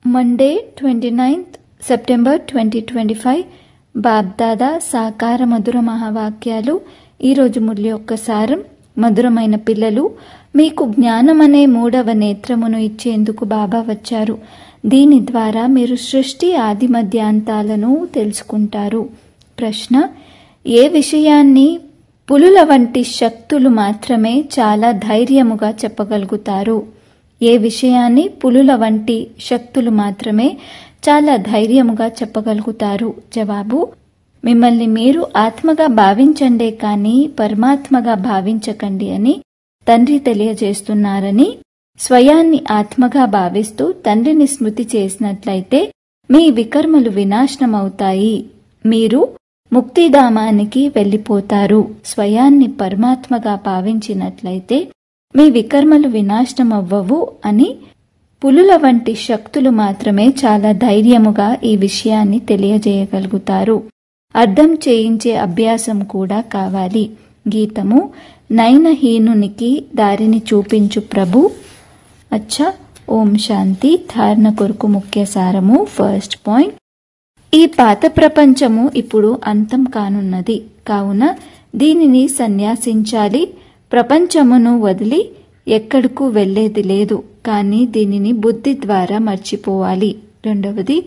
Monday 29th September 2025 BapDada సాకార మధుర మహావాక్యాలు. ఈరోజు మురళి యొక్క సారం. మధురమైన పిల్లలు, మీకు జ్ఞానమనే 3వ నేత్రమును ఇచ్చేందుకు బాబా వచ్చారు. దీని ద్వారా మీరు సృష్టి ఆది మధ్యాంతాలను తెలుసుకుంటారు. ప్రశ్న: ఏ విషయాన్ని పులుల వంటి శక్తులు మాత్రమే చాలా ధైర్యముగా చెప్పగలుగుతారు? ఏ విషయాన్ని పులుల వంటి శక్తులు మాత్రమే చాలా ధైర్యముగా చెప్పగలుగుతారు? జవాబు: మిమ్మల్ని మీరు ఆత్మగా భావించండే కానీ పరమాత్మగా భావించకండి అని తండ్రి తెలియజేస్తున్నారని. స్వయాన్ని ఆత్మగా భావిస్తూ తండ్రిని స్మృతి చేసినట్లయితే మీ వికర్మలు వినాశనమవుతాయి. మీరు ముక్తిధామానికి వెళ్ళిపోతారు. స్వయాన్ని పరమాత్మగా భావించినట్లయితే మీ వికర్మలు వినాశనమవ్వవు అని పులుల వంటి శక్తులు మాత్రమే చాలా ధైర్యముగా ఈ విషయాన్ని తెలియజేయగలుగుతారు. అర్థం చేయించే అభ్యాసం కూడా కావాలి. గీతము: నయనహీనునికి దారిని చూపించు ప్రభు. అచ్చా, ఓం శాంతి. ధారణ కొరకు ముఖ్య సారము. ఫస్ట్ పాయింట్: ఈ పాత ప్రపంచము ఇప్పుడు అంతం కానున్నది, కావున దీనిని సన్యాసించాలి. ప్రపంచమును వదిలి ఎక్కడకు వెళ్లేది లేదు, కానీ దీనిని బుద్ధి ద్వారా మర్చిపోవాలి. రెండవది,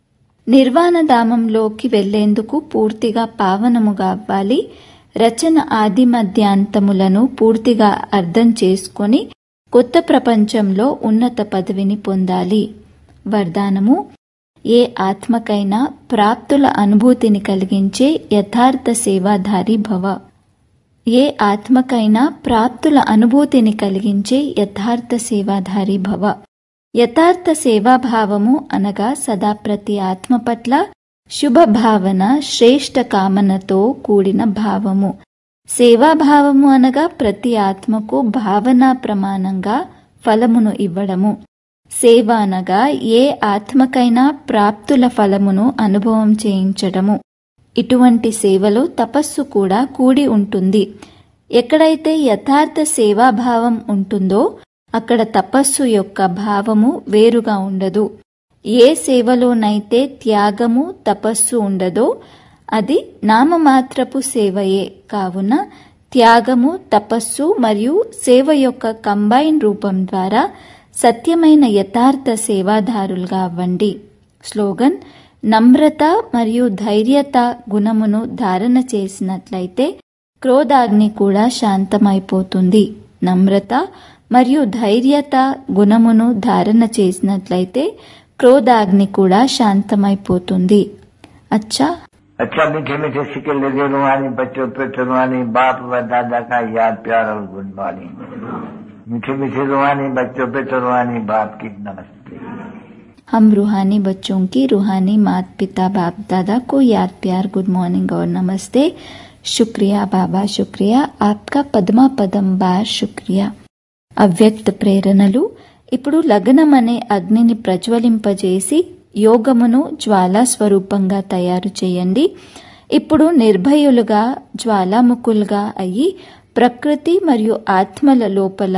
నిర్వాణధామంలోకి వెళ్లేందుకు పూర్తిగా పావనముగా అవ్వాలి. రచన ఆది మధ్యాంతములను పూర్తిగా అర్థం చేసుకొని కొత్త ప్రపంచంలో ఉన్నత పదవిని పొందాలి. వరదానము: ఏ ఆత్మకైనా ప్రాప్తుల అనుభూతిని కలిగించే యథార్థ సేవాధారి భవ. ఏ ఆత్మకైనా ప్రాప్తుల అనుభూతిని కలిగించే యథార్థ సేవాధారి భవ. యథార్థ సేవాభావము అనగా సదా ప్రతి ఆత్మ పట్ల శుభభావన, శ్రేష్ఠ కామనతో కూడిన భావము. సేవాభావము అనగా ప్రతి ఆత్మకు భావనా ప్రమాణంగా ఫలమును ఇవ్వడము. సేవ అనగా ఏ ఆత్మకైనా ప్రాప్తుల ఫలమును అనుభవం చేయించడము. ఇటువంటి సేవలో తపస్సు కూడా కూడి ఉంటుంది. ఎక్కడైతే యథార్థ సేవాభావం ఉంటుందో అక్కడ తపస్సు యొక్క భావము వేరుగా ఉండదు. ఏ సేవలోనైతే త్యాగము, తపస్సు ఉండదో అది నామమాత్రపు సేవయే. కావున త్యాగము, తపస్సు మరియు సేవ యొక్క కంబైన్ రూపం ద్వారా సత్యమైన యథార్థ సేవాదారులుగా అవ్వండి. స్లోగన్: నమ్రత మరియు ధైర్యత గుణమును ధారణ చేసినట్లయితే క్రోధాగ్ని కూడా శాంతమైపోతుంది. నమ్రత మరియు ధైర్యత గుణమును ధారణ చేసినట్లయితే క్రోధాగ్ని కూడా శాంతమైపోతుంది. అచ్చా अच्छा, मीठे मीठे सिक्के लगे रूहानी बच्चों पे रूहानी बाप व दादा का याद प्यार और गुड मॉर्निंग. मीठे मीठे रूहानी बच्चों पे रूहानी बाप की नमस्ते. हम रूहानी बच्चों की रूहानी माता पिता बाप दादा को याद प्यार गुड मॉर्निंग और नमस्ते. शुक्रिया बाबा, शुक्रिया. आपका पद्मा पदम बार शुक्रिया. అవ్యక్త ప్రేరణలు. ఇప్పుడు లగ్నం అనే అగ్నిని ప్రజ్వలింపజేసి యోగమును జ్వాలా స్వరూపంగా తయారు చేయండి. ఇప్పుడు నిర్భయులుగా జ్వాలాముఖులుగా అయ్యి ప్రకృతి మరియు ఆత్మల లోపల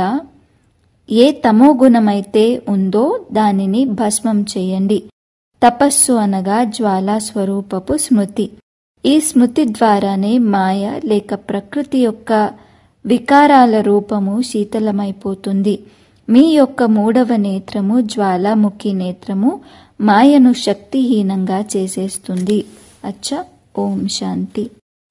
ఏ తమోగుణమైతే ఉందో దానిని భస్మం చేయండి. తపస్సు అనగా జ్వాలా స్వరూపపు స్మృతి. ఈ స్మృతి ద్వారానే మాయ లేక ప్రకృతి యొక్క వికారాల రూపము శీతలమైపోతుంది. మీ యొక్క 3వ నేత్రము, జ్వాలాముఖి నేత్రము, మాయను శక్తిహీనంగా చేసేస్తుంది. అచ్చా, ఓం శాంతి.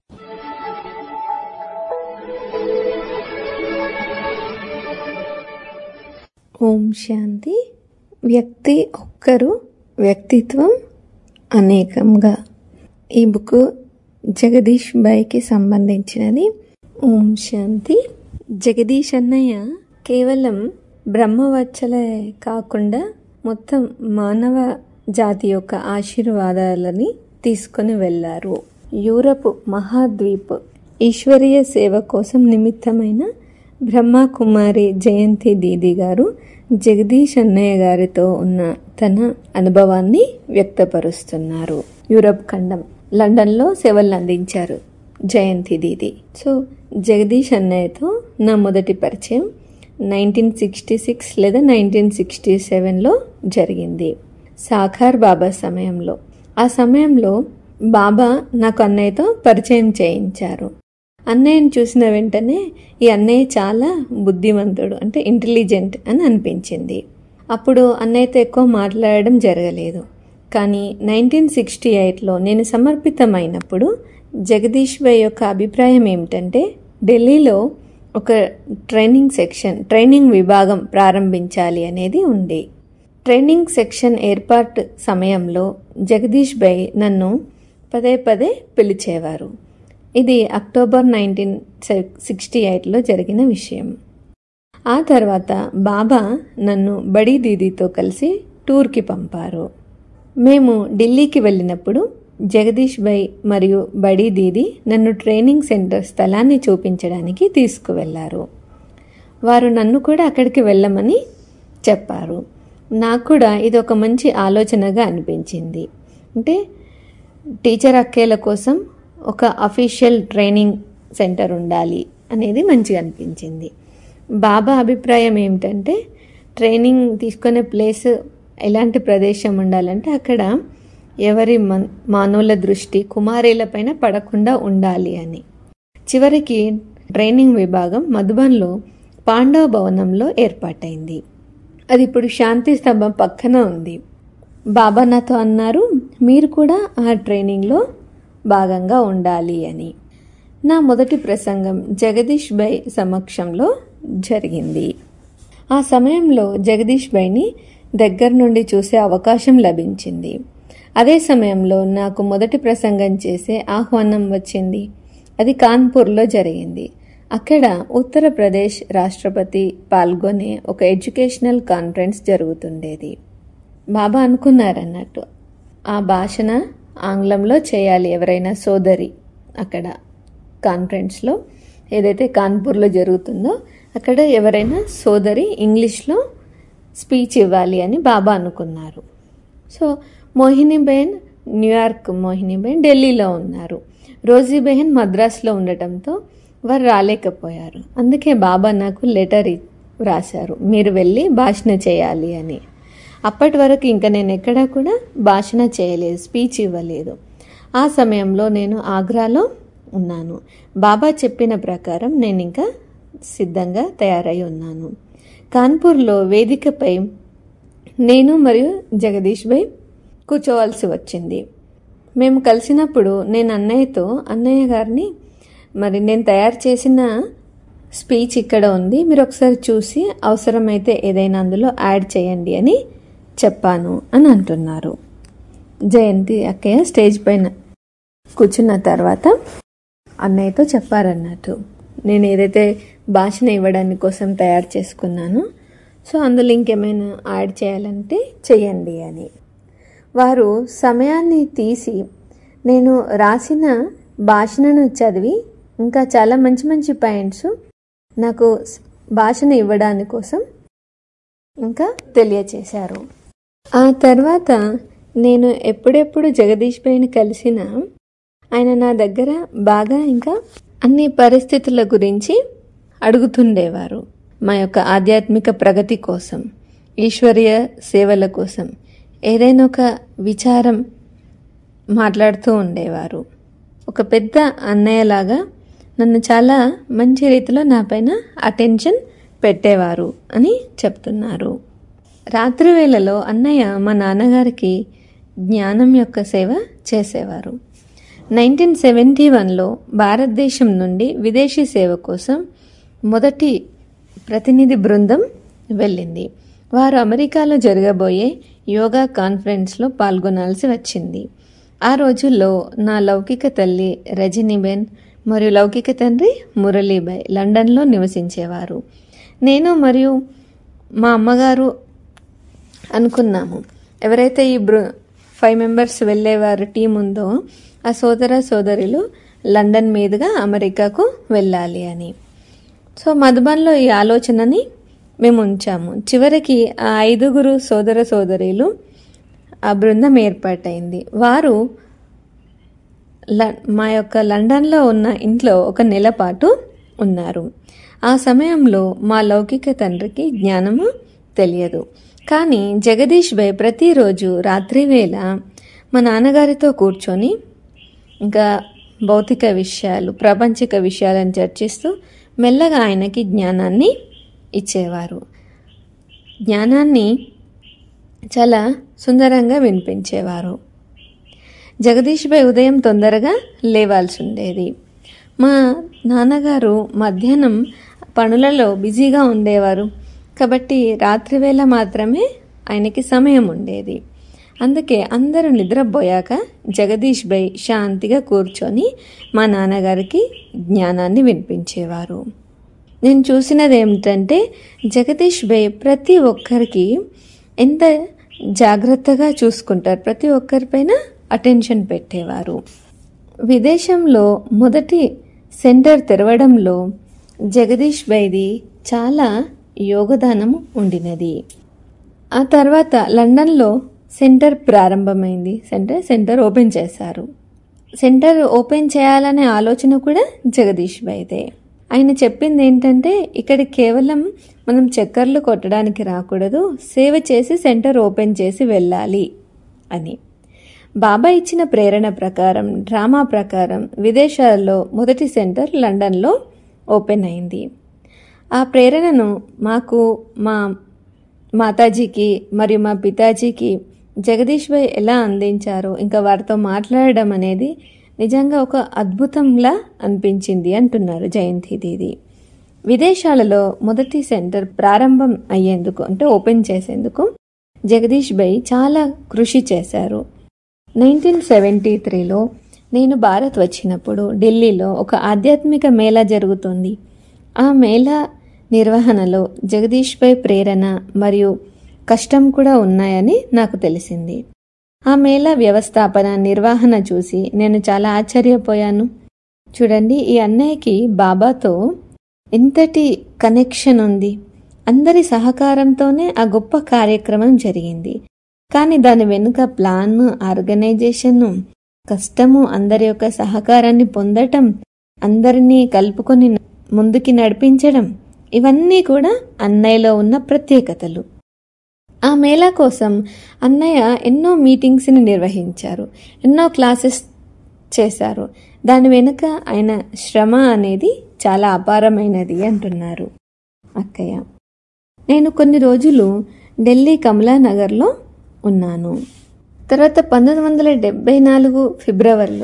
ఓం శాంతి. వ్యక్తి ఒక్కరు, వ్యక్తిత్వం అనేకంగా. ఈ బుక్ జగదీష్ బాయ్కి సంబంధించినది. ఓం శాంతి. జగదీష్ అన్నయ్య కేవలం బ్రహ్మవత్సలే కాకుండా మొత్తం మానవ జాతి యొక్క ఆశీర్వాదాలని తీసుకొని వెళ్లారు. యూరప్ మహాద్వీప్ ఈశ్వరీయ సేవ కోసం నిమిత్తమైన బ్రహ్మకుమారి జయంతి దీది గారు జగదీష్ అన్నయ్య గారితో ఉన్న తన అనుభవాన్ని వ్యక్తపరుస్తున్నారు. యూరప్ ఖండం లండన్లో సేవలు అందించారు జయంతి దీది. సో జగదీష్ అన్నయ్యతో నా మొదటి పరిచయం 1966 లేదా 1967లో జరిగింది. సాకార్ బాబా సమయంలో. ఆ సమయంలో బాబా నాకు అన్నయ్యతో పరిచయం చేయించారు. అన్నయ్యను చూసిన వెంటనే ఈ అన్నయ్య చాలా బుద్ధిమంతుడు, అంటే ఇంటెలిజెంట్ అని అనిపించింది. అప్పుడు అన్నయ్యతో ఎక్కువ మాట్లాడడం జరగలేదు. కానీ 1968లో నేను సమర్పితమైనప్పుడు జగదీష్ భాయ్ యొక్క అభిప్రాయం ఏమిటంటే ఢిల్లీలో ఒక ట్రైనింగ్ విభాగం ప్రారంభించాలి అనేది ఉంది. ట్రైనింగ్ సెక్షన్ ఏర్పాటు సమయంలో జగదీష్ భాయ్ నన్ను పదే పదే పిలిచేవారు. ఇది అక్టోబర్ 1968లో జరిగిన విషయం. ఆ తర్వాత బాబా నన్ను బడీ దీదీతో కలిసి టూర్కి పంపారు. మేము ఢిల్లీకి వెళ్ళినప్పుడు జగదీష్ భాయ్ మరియు బడీ దీదీ నన్ను ట్రైనింగ్ సెంటర్ స్థలాన్ని చూపించడానికి తీసుకువెళ్లారు. వారు నన్ను కూడా అక్కడికి వెళ్ళమని చెప్పారు. నాకు కూడా ఇది ఒక మంచి ఆలోచనగా అనిపించింది. అంటే టీచర్ అక్కేల కోసం ఒక అఫీషియల్ ట్రైనింగ్ సెంటర్ ఉండాలి అనేది మంచిగా అనిపించింది. బాబా అభిప్రాయం ఏమిటంటే ట్రైనింగ్ తీసుకునే ప్లేస్ ఎలాంటి ప్రదేశం ఉండాలంటే అక్కడ ఎవరి మానవుల దృష్టి కుమారీలపైన పడకుండా ఉండాలి అని. చివరికి ట్రైనింగ్ విభాగం మధుబన్లో పాండవ భవనంలో ఏర్పాటైంది. అది ఇప్పుడు శాంతి స్తంభం పక్కన ఉంది. బాబా నాతో అన్నారు, మీరు కూడా ఆ ట్రైనింగ్లో భాగంగా ఉండాలి అని. నా మొదటి ప్రసంగం జగదీష్ భాయ్ సమక్షంలో జరిగింది. ఆ సమయంలో జగదీష్ భాయ్ని దగ్గర నుండి చూసే అవకాశం లభించింది. అదే సమయంలో నాకు మొదటి ప్రసంగం చేసే ఆహ్వానం వచ్చింది. అది కాన్పూర్లో జరిగింది. అక్కడ ఉత్తరప్రదేశ్ రాష్ట్రపతి పాల్గొనే ఒక ఎడ్యుకేషనల్ కాన్ఫరెన్స్ జరుగుతుండేది. బాబా అనుకున్నారన్నట్టు ఆ భాషణ ఆంగ్లంలో చేయాలి ఎవరైనా సోదరి. అక్కడ కాన్ఫరెన్స్లో ఏదైతే కాన్పూర్లో జరుగుతుందో అక్కడ ఎవరైనా సోదరి ఇంగ్లీష్లో స్పీచ్ ఇవ్వాలి అని బాబా అనుకున్నారు. సో మోహినీబెన్ న్యూయార్క్, మోహినీబెన్ ఢిల్లీలో ఉన్నారు. రోజీబెహన్ మద్రాసులో ఉండటంతో వారు రాలేకపోయారు. అందుకే బాబా నాకు లెటర్ రాశారు, మీరు వెళ్ళి భాషణ చేయాలి అని. అప్పటి వరకు ఇంకా నేను ఎక్కడా కూడా భాషణ చేయలేదు, స్పీచ్ ఇవ్వలేదు. ఆ సమయంలో నేను ఆగ్రాలో ఉన్నాను. బాబా చెప్పిన ప్రకారం నేను ఇంకా సిద్ధంగా తయారై ఉన్నాను. కాన్పూర్లో వేదికపై నేను మరియు జగదీష్ భాయ్ కూర్చోవాల్సి వచ్చింది. మేము కలిసినప్పుడు నేను అన్నయ్య గారిని, మరి నేను తయారు చేసిన స్పీచ్ ఇక్కడ ఉంది, మీరు ఒకసారి చూసి అవసరమైతే ఏదైనా అందులో యాడ్ చేయండి అని చెప్పాను అని అంటున్నారు. జయంతి అక్కయ్య స్టేజ్ పైన కూర్చున్న తర్వాత అన్నయ్యతో చెప్పారన్నట్టు, నేను ఏదైతే భాషణ ఇవ్వడానికి కోసం తయారు చేసుకున్నానో సో అందులో ఇంకేమైనా యాడ్ చేయాలంటే చెయ్యండి అని. వారు సమయాన్ని తీసి నేను రాసిన భాషణను చదివి ఇంకా చాలా మంచి మంచి పాయింట్స్ నాకు భాషణ ఇవ్వడాని కోసం ఇంకా తెలియచేశారు. ఆ తర్వాత నేను ఎప్పుడెప్పుడు జగదీష్ భాయ్ని కలిసినా ఆయన నా దగ్గర బాగా ఇంకా అన్ని పరిస్థితుల గురించి అడుగుతుండేవారు. మా యొక్క ఆధ్యాత్మిక ప్రగతి కోసం, ఈశ్వరీయ సేవల కోసం ఏదైనా ఒక విచారం మాట్లాడుతూ ఉండేవారు. ఒక పెద్ద అన్నయ్యలాగా నన్ను చాలా మంచి రీతిలో నా పైన అటెన్షన్ పెట్టేవారు అని చెప్తున్నారు. రాత్రి వేళలో అన్నయ్య మా నాన్నగారికి జ్ఞానం యొక్క సేవ చేసేవారు. 1971లో భారతదేశం నుండి విదేశీ సేవ కోసం మొదటి ప్రతినిధి బృందం వెళ్ళింది. వారు అమెరికాలో జరగబోయే యోగా కాన్ఫరెన్స్లో పాల్గొనాల్సి వచ్చింది. ఆ రోజుల్లో నా లౌకిక తల్లి రజనీబెన్ మరియు లౌకిక తండ్రి మురళీబాయ్ లండన్లో నివసించేవారు. నేను మరియు మా అమ్మగారు అనుకున్నాము, ఎవరైతే ఈ 5 మెంబర్స్ వెళ్ళేవారు టీం ఉందో ఆ సోదర సోదరులు లండన్ మీదుగా అమెరికాకు వెళ్ళాలి అని. సో మధుబన్లో ఈ ఆలోచనని మేము ఉంచాము. చివరికి ఆ 5 సోదర సోదరీలు ఆ బృందం ఏర్పాటైంది. వారు మా యొక్క లండన్లో ఉన్న ఇంట్లో 1 నెల పాటు ఉన్నారు. ఆ సమయంలో మా లౌకిక తండ్రికి జ్ఞానము తెలియదు. కానీ జగదీష్ భాయ్ ప్రతిరోజు రాత్రివేళ మా నాన్నగారితో కూర్చొని ఇంకా భౌతిక విషయాలు, ప్రాపంచిక విషయాలను చర్చిస్తూ మెల్లగా ఆయనకి జ్ఞానాన్ని ఇచ్చేవారు. జ్ఞానాన్ని చాలా సుందరంగా వినిపించేవారు. జగదీష్ భాయ్ ఉదయం తొందరగా లేవాల్సి ఉండేది. మా నాన్నగారు మధ్యాహ్నం పనులలో బిజీగా ఉండేవారు కాబట్టి రాత్రివేళ మాత్రమే ఆయనకి సమయం ఉండేది. అందుకే అందరూ నిద్రపోయాక జగదీష్ భాయ్ శాంతిగా కూర్చొని మా నాన్నగారికి జ్ఞానాన్ని వినిపించేవారు. నేను చూసినది ఏమిటంటే జగదీష్ భాయ్ ప్రతి ఒక్కరికి ఎంత జాగ్రత్తగా చూసుకుంటారు, ప్రతి ఒక్కరిపైన అటెన్షన్ పెట్టేవారు. విదేశంలో మొదటి సెంటర్ తెరవడంలో జగదీష్ భాయ్ది చాలా యోగదానం ఉండినది. ఆ తర్వాత లండన్లో సెంటర్ ప్రారంభమైంది. సెంటర్ ఓపెన్ చేశారు. సెంటర్ ఓపెన్ చేయాలనే ఆలోచన కూడా జగదీష్ భాయ్దే. ఆయన చెప్పింది ఏంటంటే ఇక్కడ కేవలం మనం చక్కర్లు కొట్టడానికి రాకూడదు, సేవ చేసి సెంటర్ ఓపెన్ చేసి వెళ్ళాలి అని. బాబా ఇచ్చిన ప్రేరణ ప్రకారం, డ్రామా ప్రకారం విదేశాల్లో మొదటి సెంటర్ లండన్లో ఓపెన్ అయింది. ఆ ప్రేరణను మాకు, మా మాతాజీకి మరియు మా పితాజీకి జగదీష్ భాయ్ ఎలా అందించారో, ఇంకా వారితో మాట్లాడడం అనేది నిజంగా ఒక అద్భుతంలా అనిపించింది అంటున్నారు జయంతి దీది. విదేశాలలో మొదటి సెంటర్ ప్రారంభం అయ్యేందుకు, అంటే ఓపెన్ చేసేందుకు జగదీష్ భాయ్ చాలా కృషి చేశారు. 1973లో నేను భారత్ వచ్చినప్పుడు ఢిల్లీలో ఒక ఆధ్యాత్మిక మేళా జరుగుతుంది. ఆ మేళా నిర్వహణలో జగదీష్ భాయ్ ప్రేరణ మరియు కష్టం కూడా ఉన్నాయని నాకు తెలిసింది. ఆ మేళా వ్యవస్థాపన, నిర్వహణ చూసి నేను చాలా ఆశ్చర్యపోయాను. చూడండి, ఈ అన్నయ్యకి బాబాతో ఎంతటి కనెక్షన్ ఉంది. అందరి సహకారంతోనే ఆ గొప్ప కార్యక్రమం జరిగింది. కానీ దాని వెనుక ప్లాన్, ఆర్గనైజేషన్, కష్టము, అందరి యొక్క సహకారాన్ని పొందటం, అందరినీ కలుపుకొని ముందుకి నడిపించడం, ఇవన్నీ కూడా అన్నయ్యలో ఉన్న ప్రత్యేకతలు. ఆ మేళా కోసం అన్నయ్య ఎన్నో మీటింగ్స్ని నిర్వహించారు, ఎన్నో క్లాసెస్ చేశారు. దాని వెనుక ఆయన శ్రమ అనేది చాలా అపారమైనది అంటున్నారు అక్కయ్య. నేను కొన్ని రోజులు ఢిల్లీ కమలానగర్లో ఉన్నాను. తర్వాత 1974 ఫిబ్రవరిలో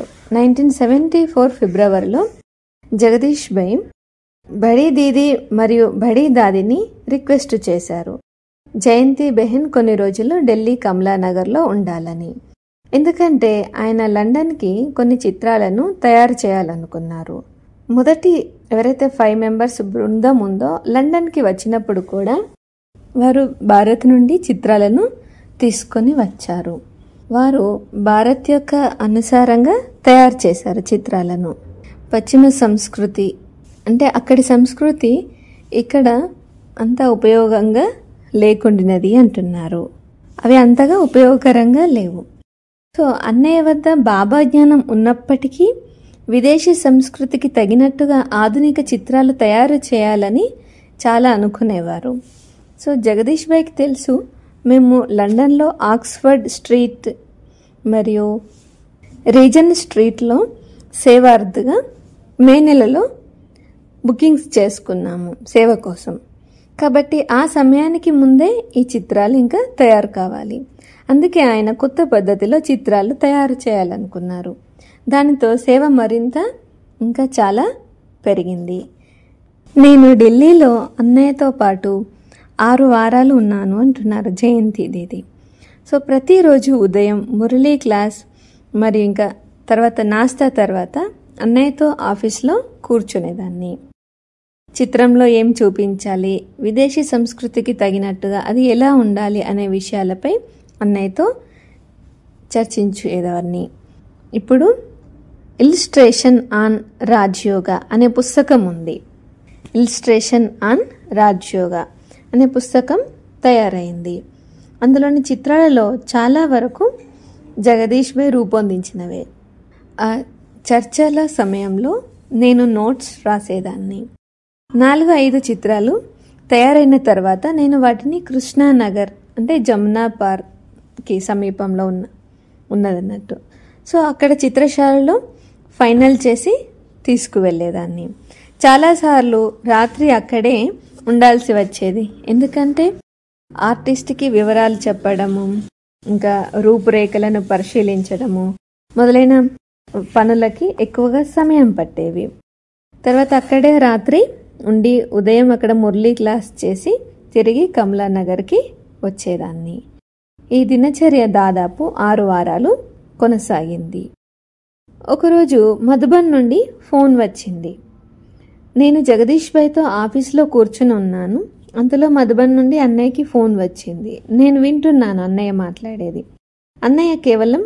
1974 ఫిబ్రవరిలో జగదీష్ భాయ్ బడీ దీదీ మరియు బడీ దాదిని రిక్వెస్ట్ చేశారు. జయంతి బెహన్ కొన్ని రోజులు ఢిల్లీ కమలానగర్లో ఉండాలని. ఎందుకంటే ఆయన లండన్కి కొన్ని చిత్రాలను తయారు చేయాలనుకున్నారు. మొదటి ఎవరైతే 5 మెంబర్స్ బృందం ఉందో లండన్కి వచ్చినప్పుడు కూడా వారు భారత్ నుండి చిత్రాలను తీసుకొని వచ్చారు. వారు భారత్ యొక్క అనుసారంగా తయారు చేశారు చిత్రాలను. పశ్చిమ సంస్కృతి అంటే అక్కడి సంస్కృతి ఇక్కడ అంత ఉపయోగంగా లేకుండినది అంటున్నారు. అవి అంతగా ఉపయోగకరంగా లేవు. సో అన్నయ్య వద్ద బాబా జ్ఞానం ఉన్నప్పటికీ విదేశీ సంస్కృతికి తగినట్టుగా ఆధునిక చిత్రాలు తయారు చేయాలని చాలా అనుకునేవారు. సో జగదీష్ భాయ్కి తెలుసు, మేము లండన్లో ఆక్స్ఫర్డ్ స్ట్రీట్ మరియు రీజన్ స్ట్రీట్లో సేవార్థగా మే నెలలో బుకింగ్స్ చేసుకున్నాము సేవ కోసం. కాబట్టి ఆ సమయానికి ముందే ఈ చిత్రాలు ఇంకా తయారు కావాలి. అందుకే ఆయన కొత్త పద్ధతిలో చిత్రాలు తయారు చేయాలనుకున్నారు. దానితో సేవ మరింత ఇంకా చాలా పెరిగింది. నేను ఢిల్లీలో అన్నయ్యతో పాటు 6 వారాలు ఉన్నాను అంటున్నారు జయంతి దీది. సో ప్రతిరోజు ఉదయం మురళీ క్లాస్ మరియు ఇంకా తర్వాత నాస్తా తర్వాత అన్నయ్యతో ఆఫీస్లో కూర్చునేదాన్ని. చిత్రంలో ఏం చూపించాలి, విదేశీ సంస్కృతికి తగినట్టుగా అది ఎలా ఉండాలి అనే విషయాలపై అన్నయ్యతో చర్చించేదాన్ని. ఇప్పుడు ఇల్స్ట్రేషన్ ఆన్ రాజ్యోగా అనే పుస్తకం ఉంది. ఇల్స్ట్రేషన్ ఆన్ రాజ్యోగా అనే పుస్తకం తయారైంది. అందులోని చిత్రాలలో చాలా వరకు జగదీష్ భాయ్ రూపొందించినవే. ఆ చర్చల సమయంలో నేను నోట్స్ రాసేదాన్ని. 4-5 చిత్రాలు తయారైన తర్వాత నేను వాటిని కృష్ణానగర్ అంటే జమునా పార్క్కి సమీపంలో ఉన్నదన్నట్టు. సో అక్కడ చిత్రశాలలో ఫైనల్ చేసి తీసుకువెళ్ళేదాన్ని. చాలాసార్లు రాత్రి అక్కడే ఉండాల్సి వచ్చేది. ఎందుకంటే ఆర్టిస్ట్కి వివరాలు చెప్పడము, ఇంకా రూపురేఖలను పరిశీలించడము మొదలైన పనులకి ఎక్కువగా సమయం పట్టేవి. తర్వాత అక్కడే రాత్రి ఉండి ఉదయం అక్కడ మురళీ క్లాస్ చేసి తిరిగి కమలానగర్కి వచ్చేదాన్ని. ఈ దినచర్య దాదాపు 6 వారాలు కొనసాగింది. ఒకరోజు మధుబన్ నుండి ఫోన్ వచ్చింది. నేను జగదీష్ భాయ్తో ఆఫీస్లో కూర్చుని ఉన్నాను. అంతలో మధుబన్ నుండి అన్నయ్యకి ఫోన్ వచ్చింది. నేను వింటున్నాను అన్నయ్య మాట్లాడేది. అన్నయ్య కేవలం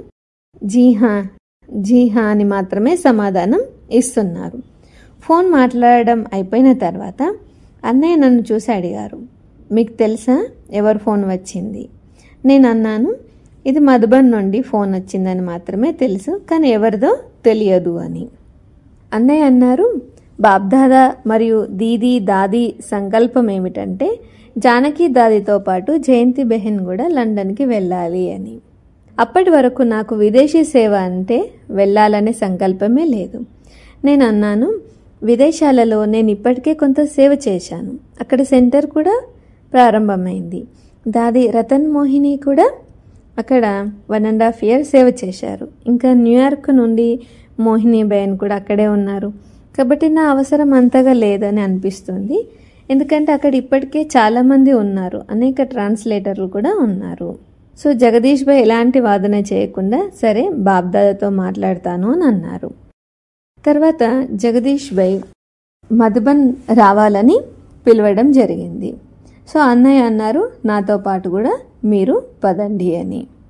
జీహా అని మాత్రమే సమాధానం ఇస్తున్నారు. ఫోన్ మాట్లాడడం అయిపోయిన తర్వాత అన్నయ్య నన్ను చూసి అడిగారు, మీకు తెలుసా ఎవరు ఫోన్ వచ్చింది? నేను అన్నాను, ఇది మధుబన్ నుండి ఫోన్ వచ్చిందని మాత్రమే తెలుసు, కానీ ఎవరిదో తెలియదు అని. అన్నయ్య అన్నారు, బాబ్దాదా మరియు దీదీ దాదీ సంకల్పం ఏమిటంటే జానకి దాదీతో పాటు జయంతి బెహెన్ కూడా లండన్కి వెళ్ళాలి అని. అప్పటి వరకు నాకు విదేశీ సేవ అంటే వెళ్ళాలనే సంకల్పమే లేదు. నేను అన్నాను, విదేశాలలో నేను ఇప్పటికే కొంత సేవ చేశాను. అక్కడ సెంటర్ కూడా ప్రారంభమైంది. దాది రతన్ మోహిని కూడా అక్కడ 1.5 years సేవ చేశారు. ఇంకా న్యూయార్క్ నుండి మోహిని బెహెన్ కూడా అక్కడే ఉన్నారు. కాబట్టి నా అవసరం అంతగా లేదని అనిపిస్తుంది. ఎందుకంటే అక్కడ ఇప్పటికే చాలామంది ఉన్నారు, అనేక ట్రాన్స్లేటర్లు కూడా ఉన్నారు. సో జగదీష్ భాయ్ ఎలాంటి వాదన చేయకుండా సరే బాబ్దాదాతో మాట్లాడతాను అని అన్నారు. తర్వాత జగదీష్ భాయ్ మధుబన్ రావాలని పిలవడం జరిగింది. సో అన్నయ్య అన్నారు, నాతో పాటు కూడా మీరు పదండి అని.